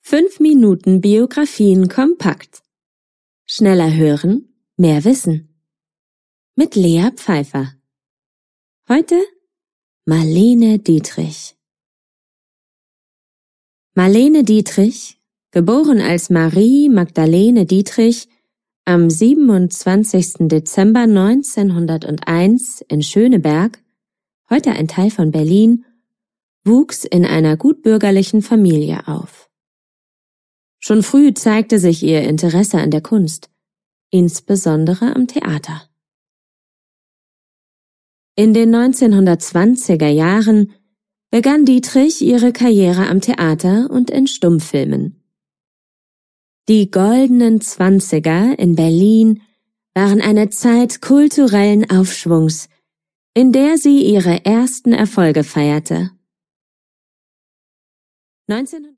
5 Minuten Biografien kompakt. Schneller hören, mehr wissen. Mit Lea Pfeiffer. Heute Marlene Dietrich. Marlene Dietrich, geboren als Marie Magdalene Dietrich am 27. Dezember 1901 in Schöneberg, heute ein Teil von Berlin, wuchs in einer gutbürgerlichen Familie auf. Schon früh zeigte sich ihr Interesse an der Kunst, insbesondere am Theater. In den 1920er Jahren begann Dietrich ihre Karriere am Theater und in Stummfilmen. Die goldenen Zwanziger in Berlin waren eine Zeit kulturellen Aufschwungs, in der sie ihre ersten Erfolge feierte.